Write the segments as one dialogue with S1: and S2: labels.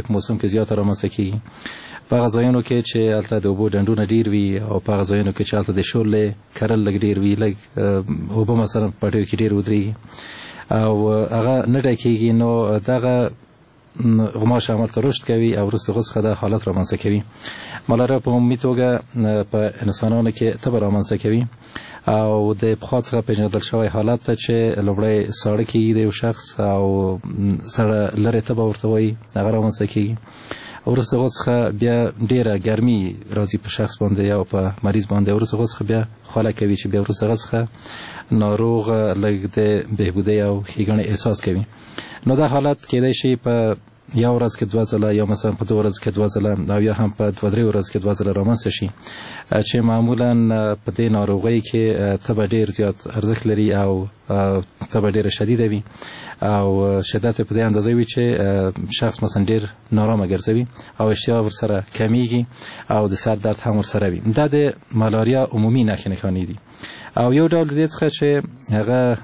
S1: په موسم کې زیاته رامنځته کیږي. په هغه ځایونو کې چې هلته د اوبو ډنډونه ډیر وي او په هغه ځایونو کې چې هلته د شولې کرل لږ ډیر وي، لږ اوبه مثلا په پټیو کې ډیر ودرېږي او هغه نه ډکېږي، نو دغه غوماشه عملته رشد کوي او وروسته څخه دا حالت رامنځته کوي. ملاریا په عمومي توګه په انسانانو کې تبه رامنځته کوي او د پخوا څخه پیژندل شوی حالت ته چې لومړی ساړه کېږي د یو شخص او سره لرې تبه ورته وایي، هغه رامنځته کېږي. وروسته څخه بیا ډیره ګرمي راځي په شخص باندې او په مریض باندې، وروسته څخه بیا خوله کوي چې بیا وروسته څخه ناروغ لږ د بهبودۍ او ښېګڼې احساس کوي. نو دا حالت کېدای شي په یو ورځ کې 2 ځله یا مثلا په 2 ورځو کې 2 ځله او یا هم په 2-3 ورځو کې 2 ځله رامنځته شي، چې معمولا په دې ناروغۍ کې تبه ډیر زیات ارزښت لري او تبه ډیره شدیده وي او شدت په دې اندازه وي چې شخص مثلا ډیر نارامه ګرځوي او اشتها ورسره کمیږي او د سر درد هم ورسره وي. دا د ملاریا عمومي نښې نښانې دي. او یو ډول د دې څخه چې هغه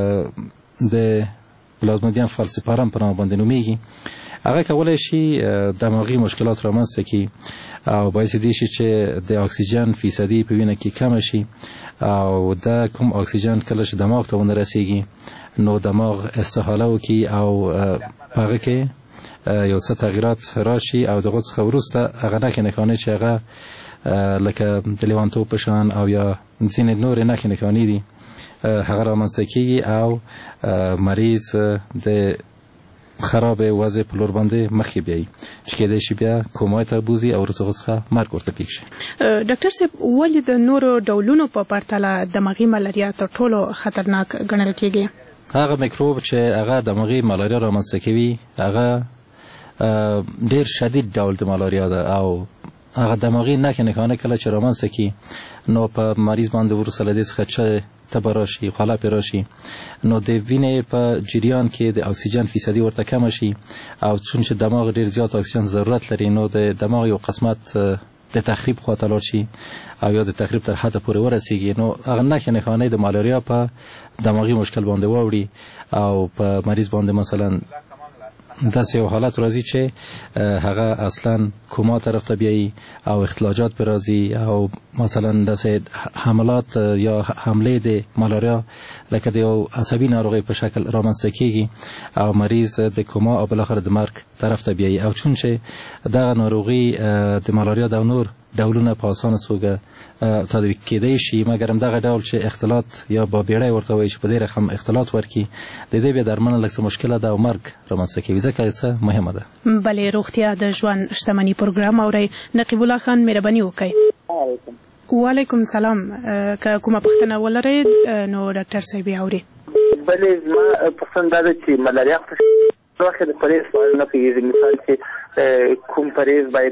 S1: د پلازمودیم فالسیپارم په نامه باندې نومیږي، هغه کولی شي دماغي مشکلات رامنځته کړي او باعث دې شي چې د اکسیجن فیصدي په وینه کې کم شي او دا کوم اکسیجن کله چې دماغ ته ونه رسیږي نو دماغ استحاله وکړي او هغه کې یو څه تغییرات راشي او دغه څخه وروسته هغه نښې نښانې چې هغه لکه د لیوانتوب په شان او یا ځینې نورې نښې نښانې دي هغه رامنځته کېږي او مریض د خراب وضع په لور باندې مخکې بیایي چې کېدای شي بیا کومای ته بوځي او وروسته څخه مرګ ورته پیښ شي.
S2: ډاکټر صاحب، ولې د نورو ډولونو په پرتله دماغي ملاریا تر ټولو خطرناک ګڼل کېږي؟ هغه
S1: میکروب چې هغه دماغي ملاریا رامنځته کوي هغه ډیر شدید ډول د ملاریا ده او هغه دماغي نښې نښانې کله چې رامنځته کړي نو په مریض باندې وروسته له دې څخه چې تبه راشي، خوله پرې راشي، نو د وینې په جریان کې د اکسیجن فیصدي ورته کمه شي او چون چې دماغ ډیر زیات اکسیجن ضرورت لري نو د دماغ یو قسمت د تخریب خواته لاړ شي او یا د تخریب تر حده پورې ورسیږي، نو هغه نښې نښانې د ملاریا په دماغي مشکل باندې واوړي او په مریض باندې مثلا داسې یو حالت راځي چې هغه اصلا کوما طرف ته بیایي او اختلاجات پر راځي او مثلا داسې حملات یا حمله د ملاریا لکه د یو عصبي ناروغۍ په شکل رامنځته کېږي او مریض د کوما او بالاخره د مرګ طرف ته بیایي. او چون چې دغه ناروغي د ملاریا د نور ډولونه په اسانه توګه تطبیق کېدای شي، مګر همدغه ډول چې اختلاط یا بابیړی ورته وایي چې په دې رقم اختلاط ورکړي د دې بیا درملنه لږ څه مشکله ده او مرګ رامنځته کوي، ځکه څه مهمه ده.
S2: بلې روغتیا د ژوند شتمني پروګرام اورئ. نقیب الله خان، مهرباني وکړئ. وعلیکم سلام. که کومه پوښتنه ولرئ نو ډاکټر صاحب یې اوري.
S3: بلې زما پوښتنه دا ده چې ملاریا خو د پرهیز په اړه نه پوهېږي، مثال چې کوم پرهیز باید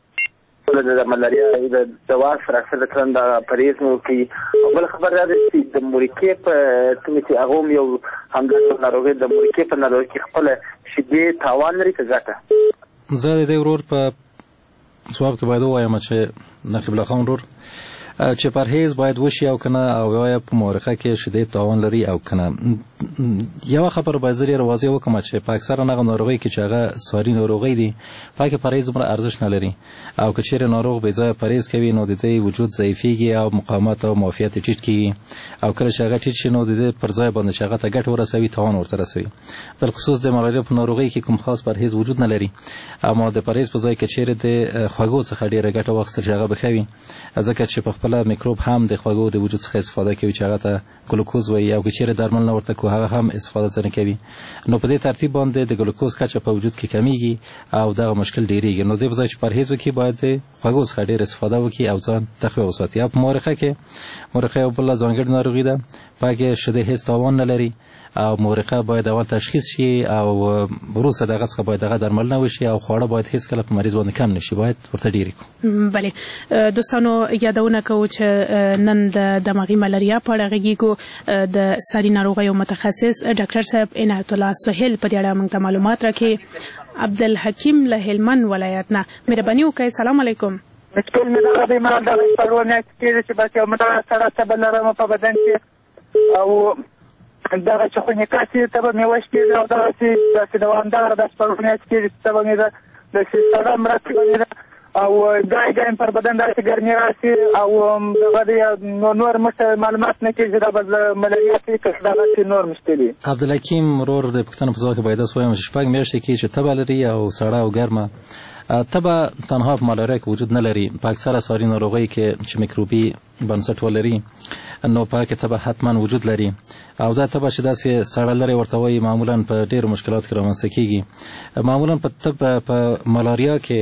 S3: د ملاریا د دوا سره اکثرتاً د پرهیز مو کوي. او بله خبر دا ده چې د مورکې په کومې چې هغه هم یو همداسې ناروغي د مورکې په ناروغي کې خپله شیدې تاوان لري که ګټه؟
S1: زه د دې ورور په ځواب کې باید ووایم چې نقیب الله خان ورور چې پرهیز باید وشي او کنه او یا په مورخه کې شیدې تاوان لري او کنه. یو خبر باید زه واضح وکړم چې په اکثره هغه ناروغۍ کې چې هغه ساري ناروغۍ دي پکې پرهیز عمره ارزښت نه لري او که چیرې ناروغ بې ځایه پرهیز کوي نو د دې وجود ضعیفېږي او مقاومت او معافیت یې ټیټ کېږي او کله چې هغه ټیټ شي نو د دې پر ځای باندې چې هغه ته ګټه ورسوي تاوان ورته رسوي. بالخصوص د ملاریا په ناروغۍ کې کوم خاص پرهیز وجود نه لري، اما د پرهیز په ځای کې چیرې د خوږو څخه ډېره ګټه واخیستل چې هغه به ښه وي، ځکه چې په خپله میکروب هم د خوږو د وجود څخه استفاده کوي چې هغه ته ګلوکوز وایي او که چیرې درمل نه ورته کوو هغه هم استفاده ځنې کوي، نو په دې ترتیب باندې د ګلوکوز کچه په وجود کې کمیږي او دغه مشکل ډېرېږي. نو دې په ځای چې پرهیز وکړي باید د خوږو څخه ډېر استفاده وکړي او ځان تخفیف وساتي. او په مورخه کې مورخه یو بله ځانګړې ناروغي ده، پکې شیدې هېڅ تاوان نه لري او مورخه باید اول تشخیص شي او وروسته دغه څخه باید دغه درملنه وشي او خواړه باید هېڅکله په مریض باندې کم نشي، باید ورته ډېرې کړو.
S2: بلې دوستانو، یادونه کوو چې نن د دماغي ملاریا په اړه غږیږو. د ساري ناروغیو متخصص ډاکټر صاحب عنایت الله سهیل په دې اړه موږ ته معلومات راکړي. عبدالحکیم له هلمند ولایت نه، مهرباني وکړئ. سلام علیکم.
S4: ټول مې دغه بیمار دغه څلور میاشتې کېږي چې بس یو مدغه سړه تبه لرم په بدن کې او دغه چې خونیکاسي تبه مې وشکېږي او دغسې دوامداره ده څلور میاشتې کېږي چې تبه مې ده داسې سړه مرستې باندې ده او ګایم پر بدن داسې ګرمي راشي او دغه نور مشته معلومات نه کېږي چې دا به ملاریا شي که دغه شي نور مشته دي.
S1: عبدالحکیم ورور د پوښتنې په ځواب کې باید داسې ووایم چې 6 میاشتې کې چې تبه لري او سړه او ګرمه تبه تنها په ملاریا کې وجود نه لري، په اکثره ساري ناروغۍ کې چې میکروبي بنسټ ولري نو په کې تبه حتما وجود لري او دا تبه چې داسې سړه لري ورته وایي معمولا په ډېرو مشکلاتو کې رامنځته کېږي. معمولا په ملاریا کې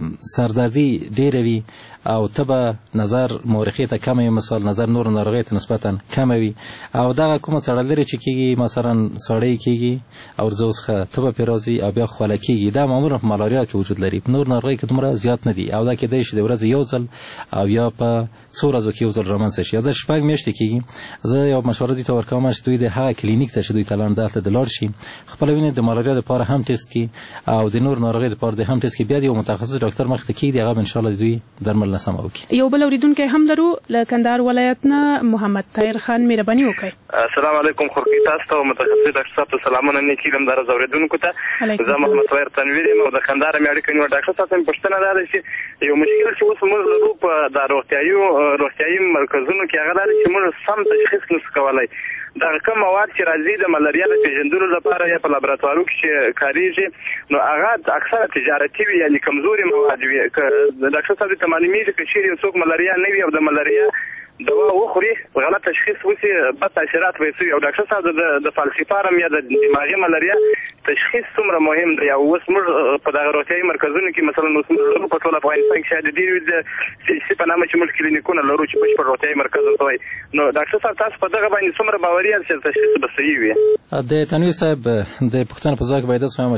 S1: سردردي ډېره وي او تبه نظر مورخې ته کمه وي، مثال نظر نور ناروغۍ ته نسبتا کمه وي او دغه کومه سړه لري چې کېږي مثلا سړی کېږي او ورځو څخه تبه پرې راځي او بیا خوله کېږي، دا معمولا په ملاریا کې وجود لري. په نور ناروغۍ کې دومره زیات نه دي او دا کېدای شي د ورځې یو ځل او یا په څو ورځو کې یو ځل رامنځته شي. دا 6 میاشتې کېږي. زه یو مشوره دوی ته ورکوم چې دوی د هغه کلینیک ته چې دوی ته دلته د لاړ شي خپله وینې د ملاریا دپاره هم ټیسټ کړي او د نور ناروغۍ دپاره د هم ټیسټ کړي، بیا د یو متخصص ډاکټر مخې ته کېږدي، هغه به انشاءالله د دوی درملنه سمه وکړي.
S2: یو بل اورېدونکی هم لرو له کندهار ولایت نه محمد طاهر خان، مهرباني وکړئ.
S5: السلام علیکم خورکي، تاسو ته متخصص ډاکټر صاحب ته سلامونه نیکي لم در اورېدونکو ته. زه محمد طاهر تنویر یم او د کندهار مې اړیکه نیول. ډاکټر صاحب ته پوښتنه دا ده چې یو مشکل چې اوس موږ لرو په د روغتیایي مرکزونو کې هغه دا دی چې موږ سم تشخیص نشو کولی دغه کوم مواد چې راځي د ملاریا د پیژندلو لپاره یا په لابراتوارو کې چې کاریږي نو هغه اکثره تجارتي وي، یعنې کمزوري مواد وي. ډاکټر صاحب ته معلومیږي که چیرې یو څوک ملاریا نه وي او د ملاریا دوا وخوري غلط تشخیص وشي بد تاثیرات به وي. او ډاکټر صاحب د فالسیپارم یا د دماغي ملاریا تشخیص څومره مهم دی او اوس موږ په دغه روغتیایي مرکزونو کې مثلا اوس موږ په ټول افغانستان کې شاید ډېر د سي په نامه چې موږ کلینیکونه لرو چې بشپړ روغتیایي مرکز ورته وایي. نو ډاکټر صاحب تاسو په دغه باندې څومره باوري یاست چې تشخیص به صحیح وي؟
S1: د تنویر صاحب د پوښتنې په ځواب کې باید داسې ووایم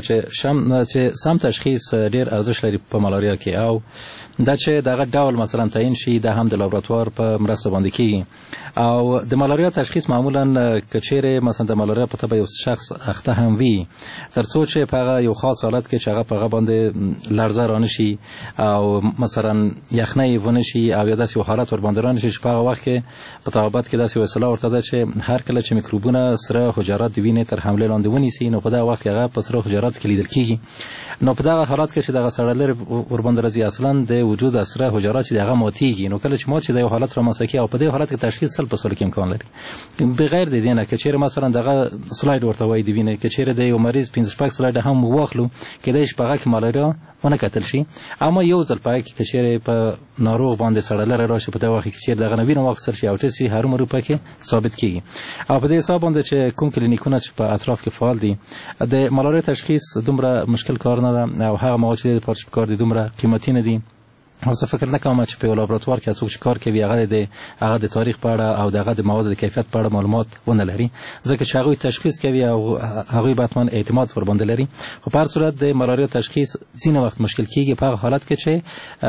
S1: چې سم تشخیص ډېر ارزښت لري په ملاریا کې او دا چې دغه ډول مثلا تعیین شي دا هم د لابراتوار په مرسته باندې کېږي او د ملاریا تشخیص معمولا که چیرې مثلا د ملاریا په تبه یو شخص اخته هم وي تر څو چې په هغه یو خاص حالت کې چې هغه په هغه باندې لړزه رانه شي او مثلا یخنۍ ونه شي او یا داسې یو حالت ورباندې رانه شي چې په هغه وخت کې په طبابت کې داسې یو اصطلاح ورته ده چې هر کله چې میکروبونه سره حجرات د وینې تر حملې لاندې ونیسي نو په دغه وخت کې هغه په سره حجراتو کې لیدل کېږي. نو په دغه حالت کې چې دغه سړی لرې ورباندې راځي اصلا د وجود سره حجرات چې دغه ماتېږي نو کله چې مات شي د یو حالت رامنځته کېږي او په دې حالت کې تشخیص 100% کې امکان لري. بغیر د دې نه که چیرې مثلا دغه سلاید ورته وایي د وینې که چیرې د یو مریض 15 سلاید هم واخلو کېدای شي په هغه کې ملاریا ونه کتل شي اما یو ځل په هغه کې که چیرې په ناروغ باندې سړی لرې راشي په دغه وخت کې چیرې دغه نه وینه واخیستل شي او ټسټ شي هرومرو پکې ثابت کېږي. او په دې حساب باندې چې کوم کلینیکونه چې په اطراف کې فعال دي د ملاریا تشخیص دومره مشکل کار نه ده او هغه مواد چې د پاره کار دي دومره قیمتي نه دي. او زه فکر نه کوم چې په لابراتوار کې څوک چې کار کوي هغه د تاریخ په اړه او دغه د موادو د کیفیت په اړه معلومات ونه لري ځکه چې هغوی تشخیص کوي او هغوی باید اعتماد ور باندې لري. خو په هر صورت د ملاریا تشخیص ځینې وخت مشکل کېږي په هغه حالت کې چې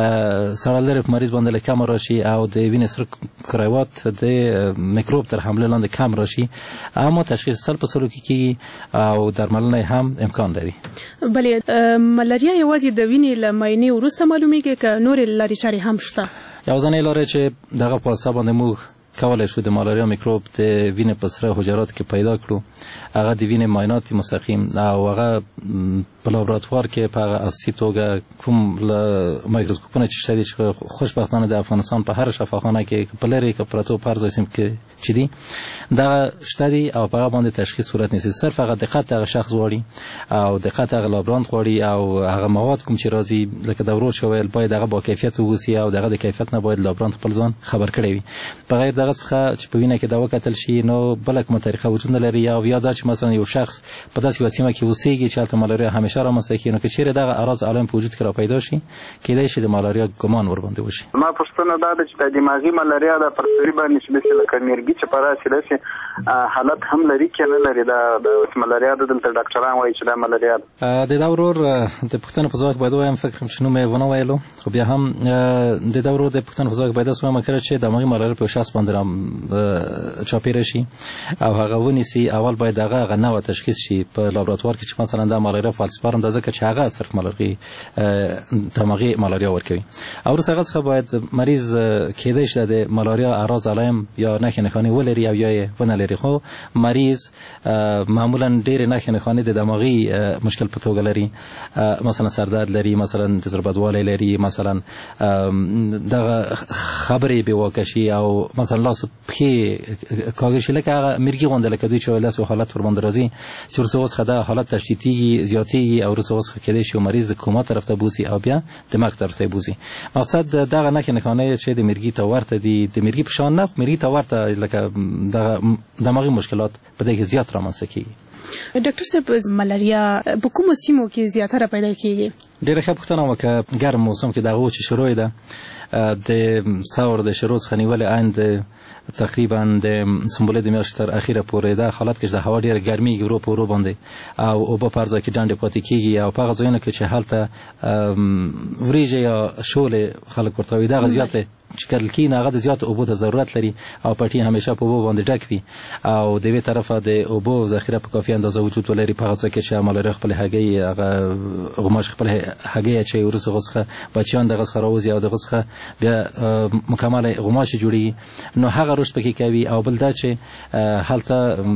S1: سړی لرې په مریض باندې کم راشي او د وینې سره کرویات د میکروب تر حملې لاندې کم راشي اما تشخیص 100% کې کېږي او درملنه هم امکان لري.
S2: بلې ملاریا یوازې د وینې له معاینې وروسته معلومیږي که نور لارې چارې هم شته؟ یو
S1: ځانې لارې چې دغه په اساس باندې موږ کولای شو د ملاریا میکروب د وینې په سره حجراتو کې پیدا کړو هغه د وینې معاینات مستقیم او هغه په لابراتوار کې په اساسي توګه کوم مایکروسکوپونه چې شته چې خوشبختانه د افغانستان په هر شفاخانه کې په لري کې پراتو پرځ سیم کې چې دي دا شته دي او په هغه باندې تشخیص صورت نیسي صرف هغه دقت هغه شخص غواړي او دقت هغه لابرانت غواړي او هغه مواد کوم چې راځي لکه د ورور شویل باید هغه با کیفیت ووسی او دغه د کیفیت نه باید لابرانت خپل ځان خبر کړي وي. بغیر دغه څخه چې په وینه کې دا وکتل شي نو بل کومه طریقه وجود نه لري او یا دا چې مثلا یو شخص په داسې وسیمه کې اوسېږي چې هلته ملاریا همیشه رامنځته کېږي نو که چیرې دغه اعراض علائم په وجود کې را پیدا شي کېدای شي د ملاریا ګمان ورباندې وشي.
S5: ما پوښتنه دا ده چې د دماغي ملاریا د پرسري باندې چې داسې لکه میرګي چې په راسي داسې حالت هم لري که نه لري دا ملاریا ده دلته ډاکټران وایي چې دا ملاریا ده.
S1: د دا ورور د پوښتنې په ځواب باید ووایم فکر چې نوم یې ونه ویلو خو بیا هم د دا ورور د پوښتنې په ځواب باید داسې ووایم کله چې دماغي ملاریا په شخص باندې چاپېره شي او هغه ونیسي اول باید هغه نوع تشخیص شي په لابراتوار کې چې مثلا دا ملاریا سپارم د ځکه چې هغه صرف ملاري دماغي ملاریا ورکوي او وروسته څخه باید مریض کېدای شي د ملاریا اعراض علائم یا نښې نښانې ولري او یا یې ونه لري خو مریض معمولا ډېرې نښې نښانې د دماغي مشکل په توګه لري مثلا سردرد لري مثلا د زړه بدوالی لري مثلا دغه خبرې بې واکه شي او مثلا لاس پښې کاږي شي لکه هغه مرګي غوندې لکه دوی چې داسې حالت ورباندې راځي چې وروسته اوس دا حالت تشدیدېږي زیاتېږي او وروسته اوس کېدای شي مریض کوما طرف ته بوځي او بیا دماغ طرف ته بوځي مقصد دغه نښې نښانې چې د مرګي ته ورته دي د مرګي په شان نه مرګي ته ورته لکه دغه دماغي مشکلات په دې کې زیات رامنځته کېږي.
S2: ډاکټر صاحب ملاریا په کومو سیمو کې زیاتره پیدا کېږي؟
S1: ډېره ښه پوښتنه وکړه. ګرم موسم کې دغه چې شروع ده د ثور د شروع څخه نیولې عین تقریبا د سنبله د میاشتې تر اخیره پورې دا حالت کې د هوا ډېره ګرمېږي ورو په ورو باندې او اوبه په هر ځای کې ډنډې پاتې کېږي او په هغه ځایونو کې چې هلته وریجې یا شولې خلک ورته وایي دغه زیاتې چې کرل کېږي هغه د زیاتو اوبو ته ضرورت لري او پټي همیشه په اوبو باندې ډک وي او د یوې طرفه د اوبو ذخیره په کافي اندازه وجود ولري په هغه ځای کې چې ملاریا خپلې هګۍ هغه غوماشې خپلې هګۍ اچوي وروسته هغه څخه بچیان دغه څخه راوځي او دغه څخه بیا مکمله غوماشې جوړېږي نو هغه رشد پکې کوي او بل دا چې هلته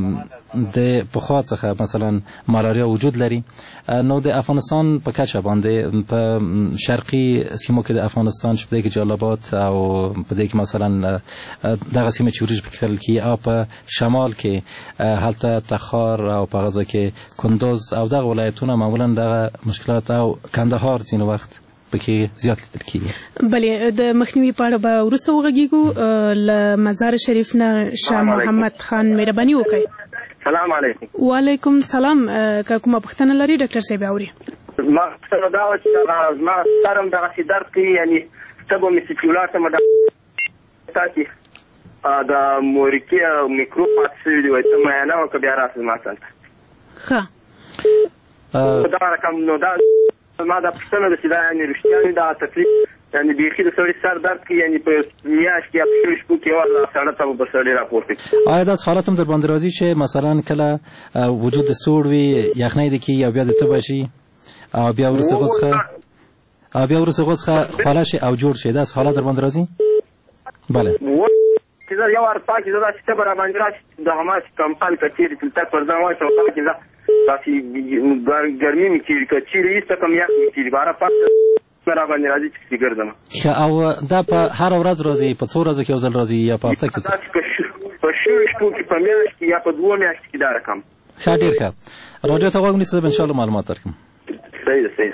S1: د پخوا څخه مثلا ملاریا وجود لري نو د افغانستان په کچه باندې په شرقي سیمو کې د افغانستان چې په دې کې جلالاباد او په دې کې مثلا دغه سیمه چې وریجې پکې کرل کېږي او په شمال کې هلته تخار او په غزه کې کندوز او دغه ولایتونه معمولا دغه مشکلات او کندهار ځینې وخت پکې زیات لیدل کېږي.
S2: بلې د مخنیوي په اړه به وروسته وغږیږو. له مزار شریف نه شاه محمد خان مهرباني وکړئ.
S5: سلام علیکم.
S2: وعلیکم سلام. که کومه پوښتنه لري ډاکټر صاحب اوري.
S5: ما څه دا و چې ما سرم دغه درد کوي یعنی تبو میسیکولات ما تاسو د مورکی میکروب پاتې دی وای ته ما نه وک بیا راځم ما څنګه. ښه. دا رقم نو دا ما دا پښتنه د سیدا یعنی رښتیا دا تکلیف یعنی بیخي د سړي سر درد کې یعنی په میاشت کې په شپو کې ولا سره ته په سړي راپورته.
S1: آیا دا حالت هم در باندې راځي چې مثلا کله وجود سوړ وي یخنۍ د کې یا بیا د تبه شي او بیا ورسره غوڅه خاله شي او جوړ شي دا حالت در باندې راځي؟ بله.
S5: چې دا یو ور پاکي زړه چې ته برابر راځي د هماس کمپال کچېری تل پر ځان وای ته پاکي دا تاسو ګرمي می کیږي کچېری ایسته کم یا کیږي بارا پاک برابر راځي چې ګرځم.
S1: او دا په هر ورځ راځي په څو ورځو کې یو ځل راځي یا په هفته کې؟
S5: په شپو کې په میاشت کې یا په دوه میاشت کې دا رقم.
S1: ښه ډېر ښه. راډیو ته غوږ نیسئ ان شاء الله معلومات درکړم.
S5: صحیح.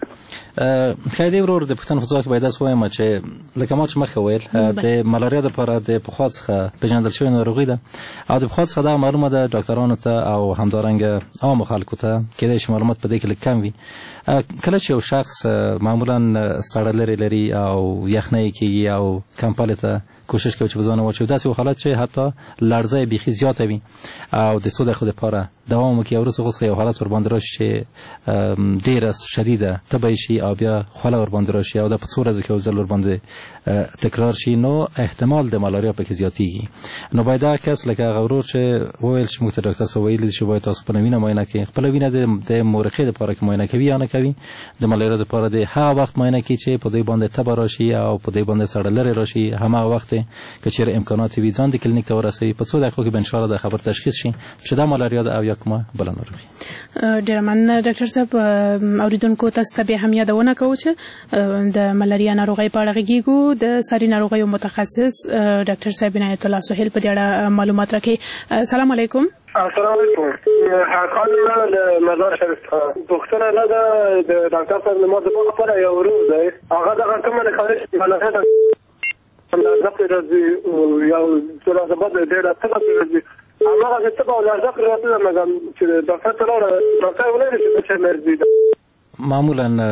S1: خیدی ورور د پښتون خصوصا کې باید اس وایم چې لکه ما چې مخه ویل د ملاریا لپاره د پخوا څخه پیژندل شوی ناروغي ده او د پخوا څخه دا معلومه ده ډاکټرانو ته او همدارنګه عام خلکو ته کېدای شي معلومات په دې کې کم وي. کله چې یو شخص معمولا سړه لري او یخنۍ کېږي او کمپالې ته کوشش کوي چې په ځان واچوي داسې یو حالت چې حتی لړزه بیخي زیاته وي او د څو دقیقو دپاره دوام وکړي او وروسته غوڅه یو حالت ورباندې راشي چې ډېره شدیده تبه شي او بیا خوله ورباندې راشي او دا په څو ورځو کې یو ځل ورباندې تکرار شي نو احتمال د ملاریا پکې زیاتېږي. نو باید دا کس لکه هغه ورور چې وویل چې موږ ته ډاکټر صاحب ویلي دي چې باید تاسو خپله وینه معاینه کړئ. خپله وینه د مورخې دپاره کې معاینه کوي یا نه کوي د ملاریا دپاره د هغه وخت معاینه کوي چې په دوی باندې تبه راشي او په دوی باندې سړه لرې راشي هماغه وخت که چېرې امکانات وي ځان د کلینیک ته ورسوي په څو دقیقو کې به انشاءالله د خبر تشخیص شي چې دا ملاریا ده او یا کومه بله ناروغي.
S2: ډېره مننه ډاکټر صاحب. اوریدونکو تاسو ته بیا هم یادونه کوو چې د ملاریا ناروغۍ په اړه غږیږو. د ساري ناروغیو متخصص ډاکټر صاحب عنایت الله سهیل په دې اړه معلومات راکوي. السلام علیکم.
S4: السلام علیکم. خانم د مزار شریف پوښتنه نه ده د ډاکټر صاحب نه ما لپاره یو ورور دی هغه دغه کومه نښانې چې ملاریا لازم راځي یو څه راځي ډېره څه راځي هغه څه په لازم راځي مګر چې ډاکټر ته ډاکټر ولې چې څه مرزي
S1: معمولا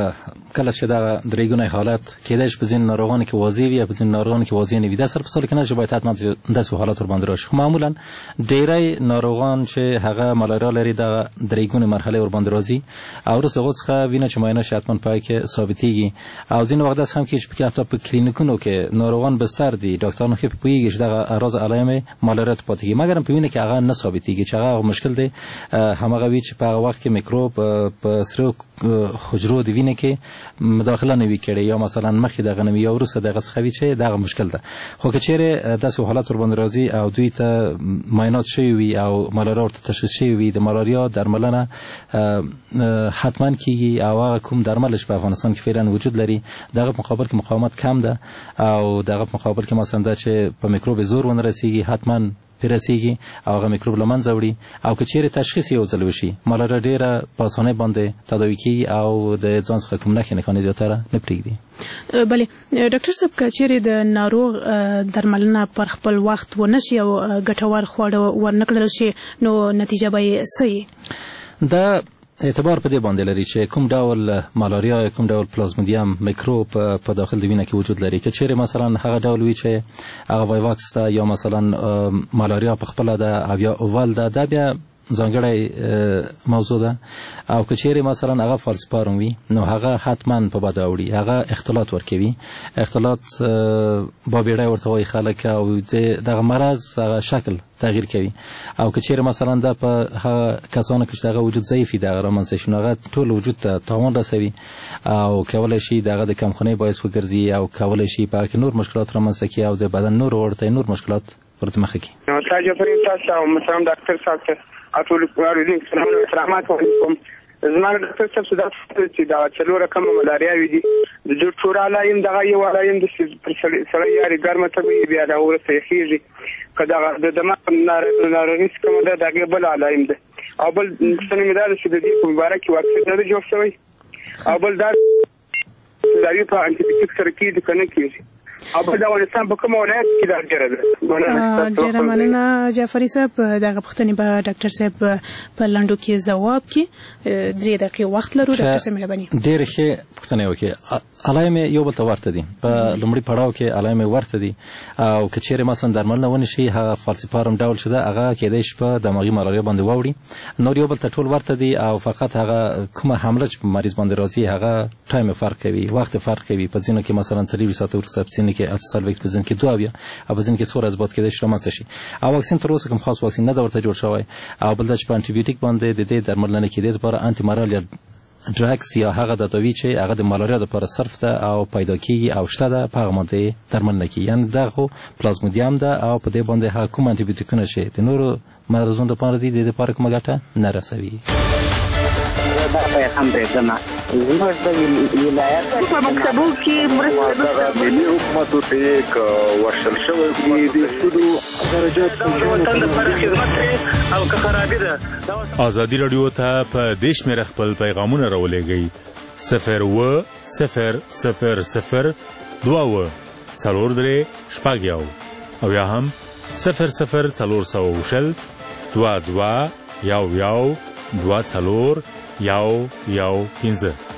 S1: کله چې دا درې ګونی حالت کېدای شي په ځینو ناروغانو کې واضح وي او په ځینو ناروغانو کې واضح نه وي. دا صرف په سالو کې نه چې باید حتما داسې حالات ورباندې راشي، خو معمولا ډېری ناروغان چې هغه ملاریا لري دا درې ګونې مرحلې ورباندې راځي او وروسته هغو څخه وینه چې معاینه شي حتما په هغې کې ثابتېږي. او ځینې وخت داسې هم کېږي چې حتی په کلینیکونو کې ناروغان بستر دي، ډاکټران ښه پوهېږي چې دغه اعراض علایم ملاریا ته پاتې کېږي، مګر په وینه کې هغه نه ثابتېږي چې هغه مشکل دی همغه وي چې په هغه وخت کې میکروب په سرو حجرو د وینې کې مداخله نه وي کړې یا مثلا مخکې دغه نه وي یا وروسته دغه څخه وي چې دغه مشکل ده. خو که چیرې داسې حالات ورباندې راځي او دوی ته معاینات شوي وي او ملاریا ورته تشخیص شوي وي، د ملاریا درملنه حتما کېږي او هغه کوم درملش په افغانستان کې فعلا وجود لري دغه مقابل کې مقاومت کم ده او دغه مقابل کې مثلا دا چې په میکروب زور ونه رسېږي حتما پیرسیږي او هغه میکروب له منځه وړي. او که چیرې تشخیص یو ځل وشي ملاریا ډېره په اسانۍ باندې تداوي کېږي او د ځان څخه کوم نښې نښانې زیاتره نه پرېږدي.
S2: بلې ډاکټر صاحب که چیرې د ناروغ درملنه پر خپل وخت ونه شي او ګټور خواړه ورنه کړل شي نو نتیجه به یې څه وي؟ دا
S1: اعتبار په دې باندې لري چې کوم ډول ملاریا کوم ډول پلازمودیم میکروب په داخل د وینه کې وجود لري. که چیرې مثلا هغه ډول وي چې هغه وایواکس ده یا مثلا ملاریا په خپله ده او یا اوول ده، دا بیا ځانګړی موضوع ده. او که چیرې مثلا هغه فالسپارم وي نو هغه حتما په بده اوړي، هغه اختلاط ورکوي، اختلاط بابیړی ورته وایي خلک او دغه مرض هغه شکل تغییر کوي. او که چیرې مثلا دا په هغه کسانو کې چې هغه وجود ضعیف وي دغه رامنځته شي نو هغه ټول وجود ته تاوان رسوي او کولی شي دغه د کمخونۍ باعث وګرځي او کولی شي په هغه کې نور مشکلات رامنځته کړي او د بدن نور ورته نور مشکلات ورته مخه کړي.
S4: تاسو او مثلا ډاکټر صاحب ته اټول پرالین سلامات علیکم. زما ډاکټر صاحب صدا چې دا څلور رقم ملاریا وي دي د جوړ ټول علایم دغه یو علایم د سره یاري ګرمه ته بیا دا ورته یخیږي کدا د دماغ ناروغي کومه ده دغه بل علایم ده او بل څنګه مې دا چې د دې په مبارک واکسین نه جوړ شوی او بل دا دغه په انټي بیوټیک سره کې د کنه کېږي او په افغانستان په کوم ولایت کې دا ډېره
S2: ډېره مننه جعفري صاحب. دغه پوښتنې به ډاکټر صاحب په لنډو کې ځواب کړي. 3 دقیقې وخت لرو. ډاکټر صاحب مهرباني.
S1: ډېرې ښې پوښتنې وکړې. علایم یو بل ته ورته دي، په لومړي پړاو کې علایم ورته دي او که چیرې مثلا درملنه ونه شي هغه فالسیپارم ډول چې ده هغه کېدای شي په دماغي ملاریا باندې واوړي. نور یو بل ته ټول ورته دي او فقط هغه کومه حمله چې په مریض باندې راځي هغه ټایم فرق کوي، وخت فرق کوي. په ځینو کې مثلا 3 ساعته وروسته په ځینو کې 8 ساعت په ځینو کې 2 او په ځینو کې 4 اثبات کېدای شي رامنځته شي. او واکسین تر اوسه کوم خاص واکسین نه ده ورته جوړ شوی او بل دا چې په انټي بیوټیک باندې د دې درملنه کېدای لپاره انټي مالاریال ډرګز یا هغه د دوی چې هغه د ملاریا لپاره صرف ده او پیدا کیږي او شته ده په هغه باندې درملنه کیږي. یعنی دا خو پلازمودیم ده او په دې باندې هغه کوم انټي بیوټیکونه شي د نورو مرضونو لپاره دي د لپاره کومه ګټه نه رسوي.
S6: دا پیغام دی زما زموږ د ولایت په مکتبو کې مرسته ملي حکومت ته یک ورشل شوی دی د سودو درجات وطن لپاره خدمت او که خرابې ده.
S7: ازادي رادیو ته په دیش مې خپل پیغامونه راولېږئ 01000 22 4 شپږ او یا هم 00400 22 1 1 2 4 1 1 5.